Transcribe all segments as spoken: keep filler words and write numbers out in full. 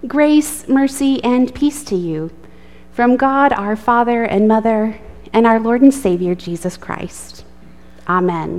Grace, mercy, and peace to you from God our Father and Mother and our Lord and Savior Jesus Christ. Amen.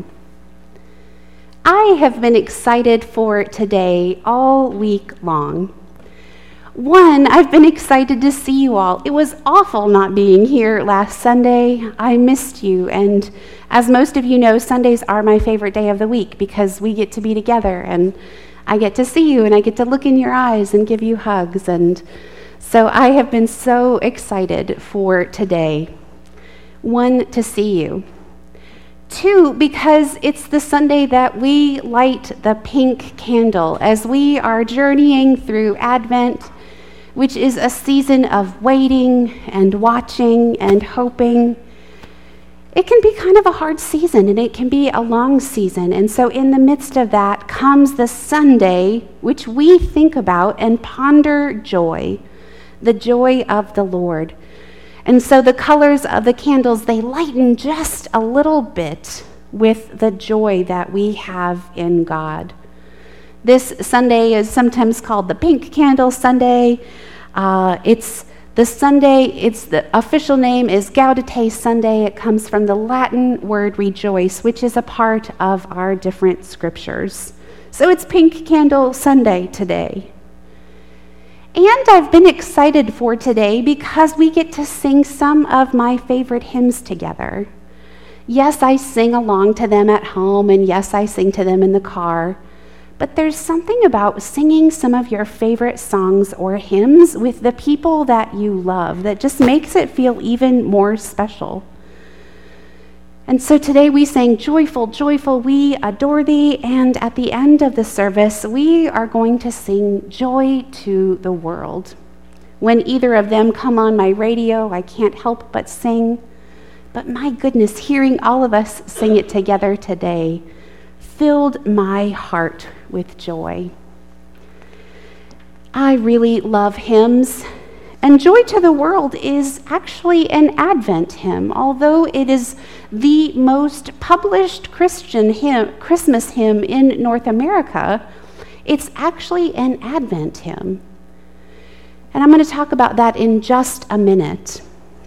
I have been excited for today all week long. One, I've been excited to see you all. It was awful not being here last Sunday. I missed you, and as most of you know, Sundays are my favorite day of the week because we get to be together, and I get to see you, and I get to look in your eyes and give you hugs, and so I have been so excited for today. One, to see you. Two, because it's the Sunday that we light the pink candle as we are journeying through Advent, which is a season of waiting and watching and hoping. It can be kind of a hard season, and it can be a long season. And so in the midst of that comes the Sunday, which we think about and ponder joy, the joy of the Lord. And so the colors of the candles, they lighten just a little bit with the joy that we have in God. This Sunday is sometimes called the Pink Candle Sunday. Uh, it's The Sunday, it's the official name is Gaudete Sunday. It comes from the Latin word rejoice, which is a part of our different scriptures. So it's Pink Candle Sunday today. And I've been excited for today because we get to sing some of my favorite hymns together. Yes, I sing along to them at home, and yes, I sing to them in the car. But there's something about singing some of your favorite songs or hymns with the people that you love that just makes it feel even more special. And so today we sang Joyful, Joyful, We Adore Thee, and at the end of the service, we are going to sing Joy to the World. When either of them come on my radio, I can't help but sing. But my goodness, hearing all of us sing it together today filled my heart with joy. I really love hymns, and Joy to the World is actually an Advent hymn. Although it is the most published Christian hymn, Christmas hymn in North America, it's actually an Advent hymn. And I'm going to talk about that in just a minute.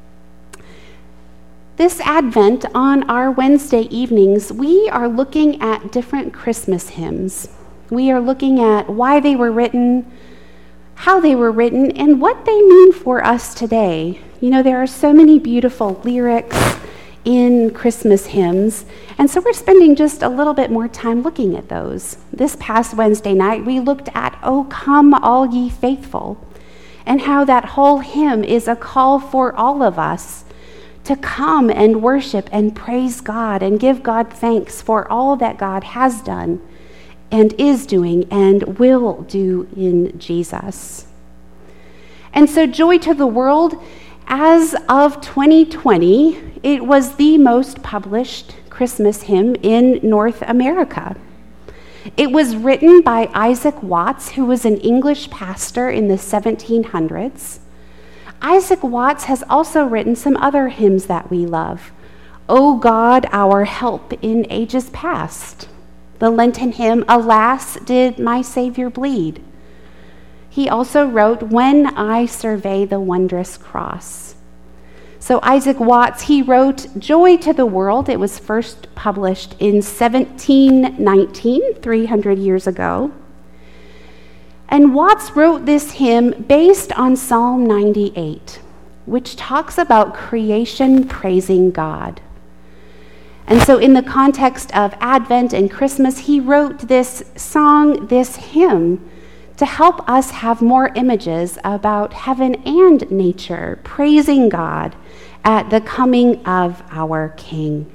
This Advent, on our Wednesday evenings, we are looking at different Christmas hymns. We are looking at why they were written, how they were written, and what they mean for us today. You know, there are so many beautiful lyrics in Christmas hymns, and so we're spending just a little bit more time looking at those. This past Wednesday night, we looked at "O Come All Ye Faithful," and how that whole hymn is a call for all of us to come and worship and praise God and give God thanks for all that God has done and is doing and will do in Jesus. And so Joy to the World, as of twenty twenty, it was the most published Christmas hymn in North America. It was written by Isaac Watts, who was an English pastor in the seventeen hundreds. Isaac Watts has also written some other hymns that we love. O God, Our Help in Ages Past. The Lenten hymn, Alas, Did My Savior Bleed? He also wrote When I Survey the Wondrous Cross. So Isaac Watts, he wrote Joy to the World. It was first published in seventeen nineteen, three hundred years ago. And Watts wrote this hymn based on Psalm ninety-eight, which talks about creation praising God. And so in the context of Advent and Christmas, he wrote this song, this hymn, to help us have more images about heaven and nature, praising God at the coming of our King.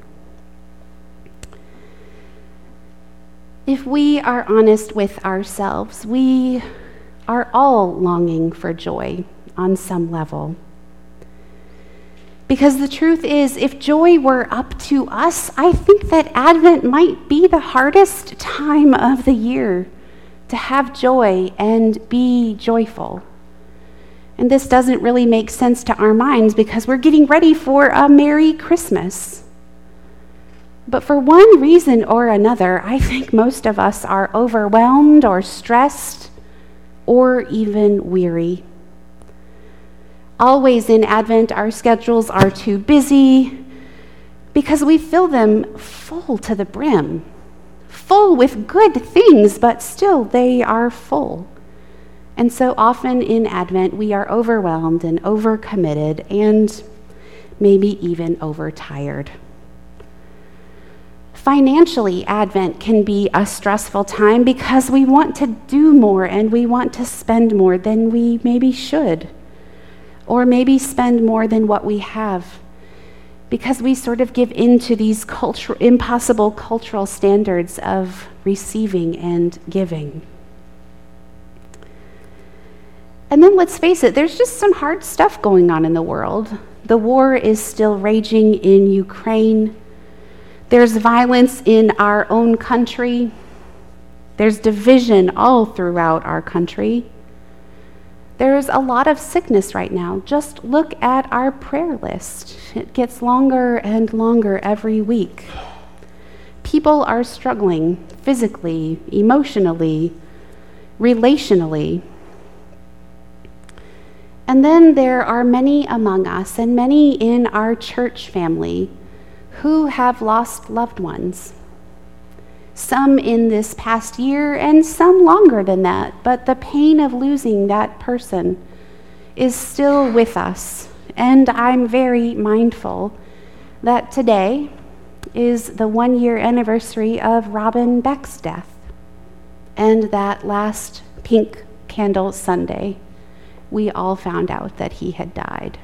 If we are honest with ourselves, we are all longing for joy on some level. Because the truth is, if joy were up to us, I think that Advent might be the hardest time of the year to have joy and be joyful. And this doesn't really make sense to our minds because we're getting ready for a Merry Christmas. But for one reason or another, I think most of us are overwhelmed or stressed or even weary. Always in Advent, our schedules are too busy because we fill them full to the brim, full with good things, but still they are full. And so often in Advent, we are overwhelmed and overcommitted and maybe even overtired. Financially, Advent can be a stressful time because we want to do more and we want to spend more than we maybe should, or maybe spend more than what we have, because we sort of give in to these cultural, impossible cultural standards of receiving and giving. And then let's face it, there's just some hard stuff going on in the world. The war is still raging in Ukraine. There's violence in our own country. There's division all throughout our country. There's a lot of sickness right now. Just look at our prayer list. It gets longer and longer every week. People are struggling physically, emotionally, relationally. And then there are many among us and many in our church family who have lost loved ones. Some in this past year and some longer than that, but the pain of losing that person is still with us. And I'm very mindful that today is the one year anniversary of Robin Beck's death, and that last Pink Candle Sunday, we all found out that he had died.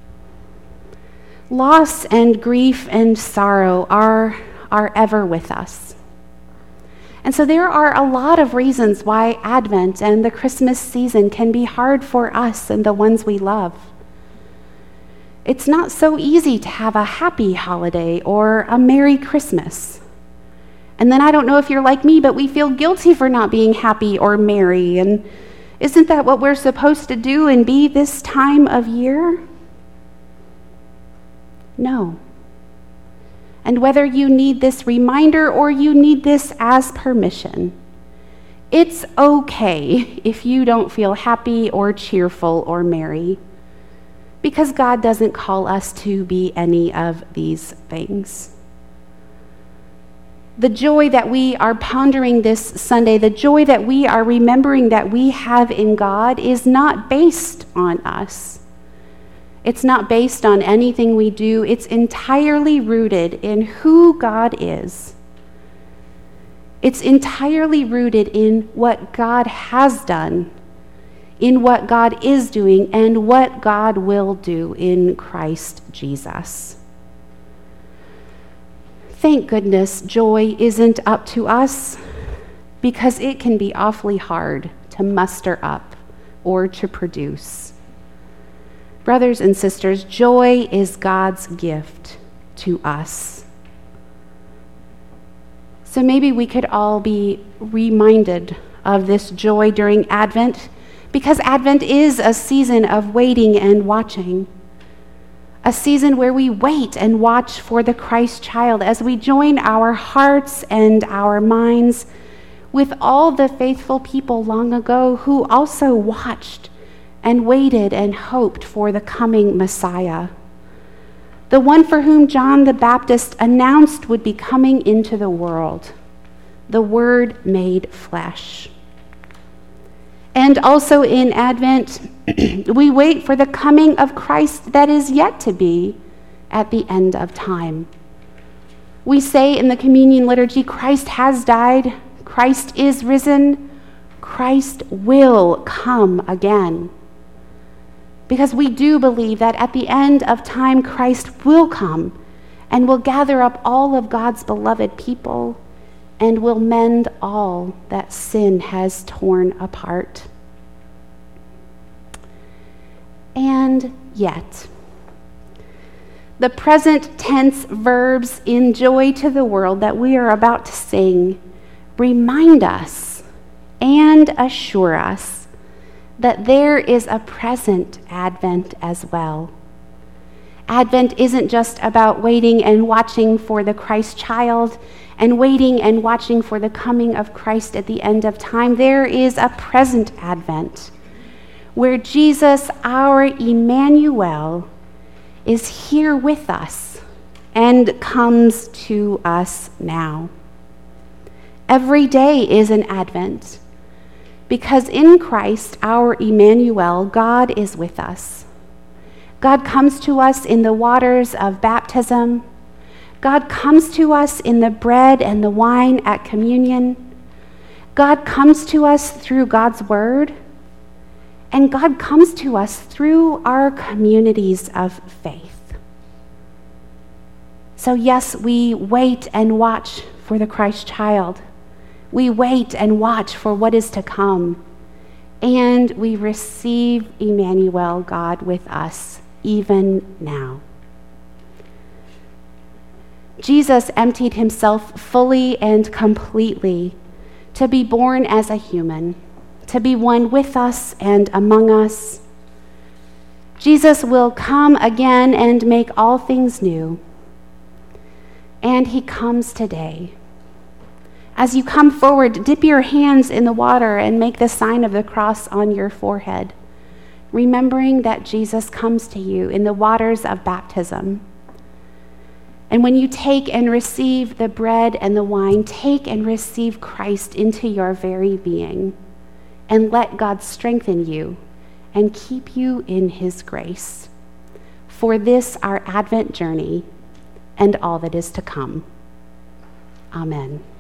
Loss and grief and sorrow are, are ever with us. And so there are a lot of reasons why Advent and the Christmas season can be hard for us and the ones we love. It's not so easy to have a happy holiday or a Merry Christmas. And then I don't know if you're like me, but we feel guilty for not being happy or merry. And isn't that what we're supposed to do and be this time of year? No. And whether you need this reminder or you need this as permission, it's okay if you don't feel happy or cheerful or merry, because God doesn't call us to be any of these things. The joy that we are pondering this Sunday, the joy that we are remembering that we have in God, is not based on us. It's not based on anything we do. It's entirely rooted in who God is. It's entirely rooted in what God has done, in what God is doing, and what God will do in Christ Jesus. Thank goodness joy isn't up to us, because it can be awfully hard to muster up or to produce. Brothers and sisters, joy is God's gift to us. So maybe we could all be reminded of this joy during Advent, because Advent is a season of waiting and watching. A season where we wait and watch for the Christ child as we join our hearts and our minds with all the faithful people long ago who also watched and waited and hoped for the coming Messiah, the one for whom John the Baptist announced would be coming into the world, the Word made flesh. And also in Advent, we wait for the coming of Christ that is yet to be at the end of time. We say in the communion liturgy, Christ has died, Christ is risen, Christ will come again. Because we do believe that at the end of time, Christ will come and will gather up all of God's beloved people and will mend all that sin has torn apart. And yet, the present tense verbs in Joy to the World that we are about to sing remind us and assure us that there is a present Advent as well. Advent isn't just about waiting and watching for the Christ child and waiting and watching for the coming of Christ at the end of time. There is a present Advent where Jesus, our Emmanuel, is here with us and comes to us now. Every day is an Advent because in Christ, our Emmanuel, God is with us. God comes to us in the waters of baptism. God comes to us in the bread and the wine at communion. God comes to us through God's word. And God comes to us through our communities of faith. So yes, we wait and watch for the Christ child. We wait and watch for what is to come. And we receive Emmanuel, God with us, even now. Jesus emptied himself fully and completely to be born as a human, to be one with us and among us. Jesus will come again and make all things new. And he comes today. As you come forward, dip your hands in the water and make the sign of the cross on your forehead, remembering that Jesus comes to you in the waters of baptism. And when you take and receive the bread and the wine, take and receive Christ into your very being, and let God strengthen you and keep you in his grace. For this, our Advent journey, and all that is to come. Amen.